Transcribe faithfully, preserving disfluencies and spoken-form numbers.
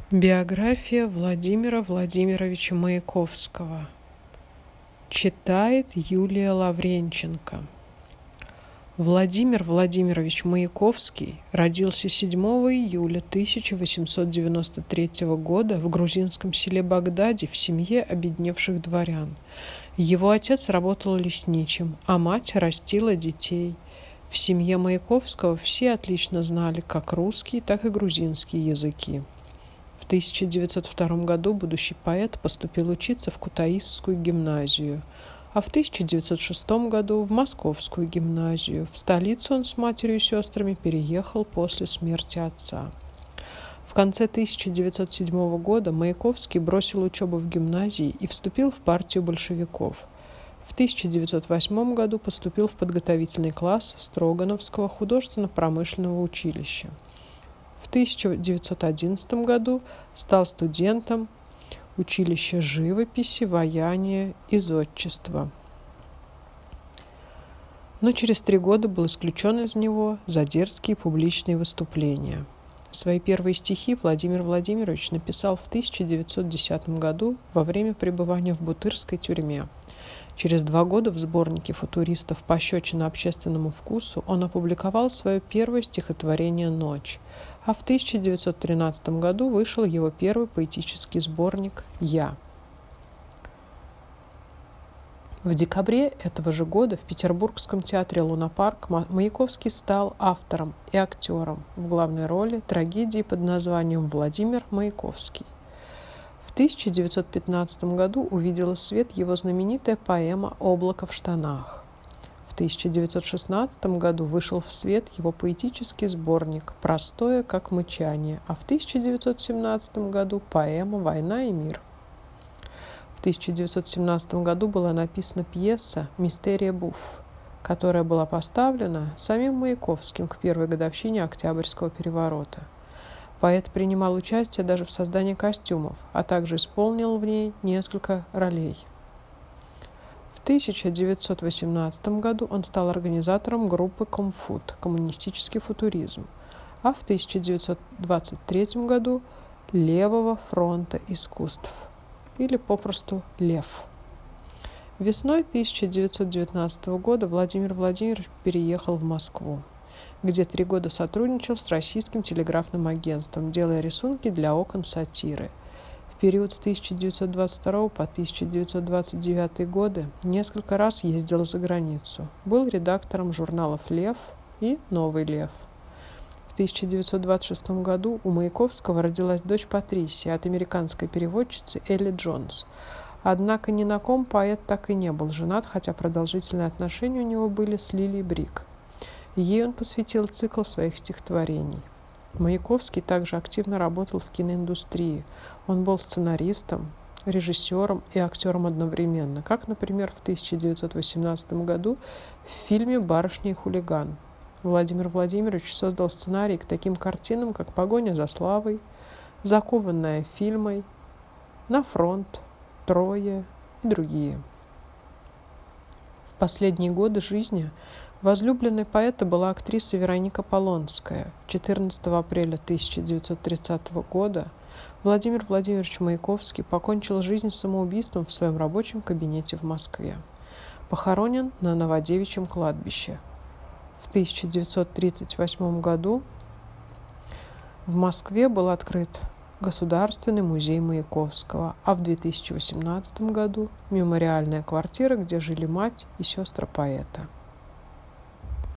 Биография Владимира Владимировича Маяковского. Читает Юлия Лавренченко. Владимир Владимирович Маяковский родился седьмого июля тысяча восемьсот девяносто третьего года в грузинском селе Багдаде в семье обедневших дворян. Его отец работал лесничим, а мать растила детей. В семье Маяковского все отлично знали как русский, так и грузинский языки. В тысяча девятьсот втором году будущий поэт поступил учиться в Кутаисскую гимназию, а в тысяча девятьсот шестом году в Московскую гимназию. В столицу он с матерью и сестрами переехал после смерти отца. В конце тысяча девятьсот седьмого года Маяковский бросил учебу в гимназии и вступил в партию большевиков. В тысяча девятьсот восьмом году поступил в подготовительный класс Строгановского художественно-промышленного училища. В тысяча девятьсот одиннадцатом году стал студентом училища живописи, ваяния и зодчества. Но через три года был исключен из него за дерзкие публичные выступления. Свои первые стихи Владимир Владимирович написал в тысяча девятьсот десятом году во время пребывания в Бутырской тюрьме. Через два года в сборнике футуристов «Пощечина общественному вкусу» он опубликовал свое первое стихотворение «Ночь», а в тысяча девятьсот тринадцатом году вышел его первый поэтический сборник «Я». В декабре этого же года в Петербургском театре «Лунапарк» Маяковский стал автором и актером в главной роли трагедии под названием «Владимир Маяковский». В тысяча девятьсот пятнадцатом году увидела свет его знаменитая поэма «Облако в штанах». В тысяча девятьсот шестнадцатом году вышел в свет его поэтический сборник «Простое, как мычание», а в тысяча девятьсот семнадцатом году поэма «Война и мир». В тысяча девятьсот семнадцатом году была написана пьеса «Мистерия Буфф», которая была поставлена самим Маяковским к первой годовщине Октябрьского переворота. Поэт принимал участие даже в создании костюмов, а также исполнил в ней несколько ролей. В тысяча девятьсот восемнадцатом году он стал организатором группы «Комфут» «Коммунистический футуризм», а в тысяча девятьсот двадцать третьем году «Левого фронта искусств» или попросту «Лев». Весной тысяча девятьсот девятнадцатого года Владимир Владимирович переехал в Москву, где три года сотрудничал с Российским телеграфным агентством, делая рисунки для окон «Сатиры». В период с тысяча девятьсот двадцать второго по тысяча девятьсот двадцать девятый годы несколько раз ездил за границу. Был редактором журналов «Лев» и «Новый лев». В тысяча девятьсот двадцать шестом году у Маяковского родилась дочь Патрисия от американской переводчицы Элли Джонс. Однако ни на ком поэт так и не был женат, хотя продолжительные отношения у него были с Лилией Брик. Ей он посвятил цикл своих стихотворений. Маяковский также активно работал в киноиндустрии. Он был сценаристом, режиссером и актером одновременно, как, например, в тысяча девятьсот восемнадцатом году в фильме «Барышня и хулиган». Владимир Владимирович создал сценарий к таким картинам, как «Погоня за славой», «Закованная фильмой», «На фронт», «Трое» и другие. В последние годы жизни возлюбленной поэта была актриса Вероника Полонская. четырнадцатого апреля тысяча девятьсот тридцатого года Владимир Владимирович Маяковский покончил жизнь самоубийством в своем рабочем кабинете в Москве. Похоронен на Новодевичьем кладбище. В тысяча девятьсот тридцать восьмом году в Москве был открыт Государственный музей Маяковского, а в две тысячи восемнадцатом году мемориальная квартира, где жили мать и сестры поэта.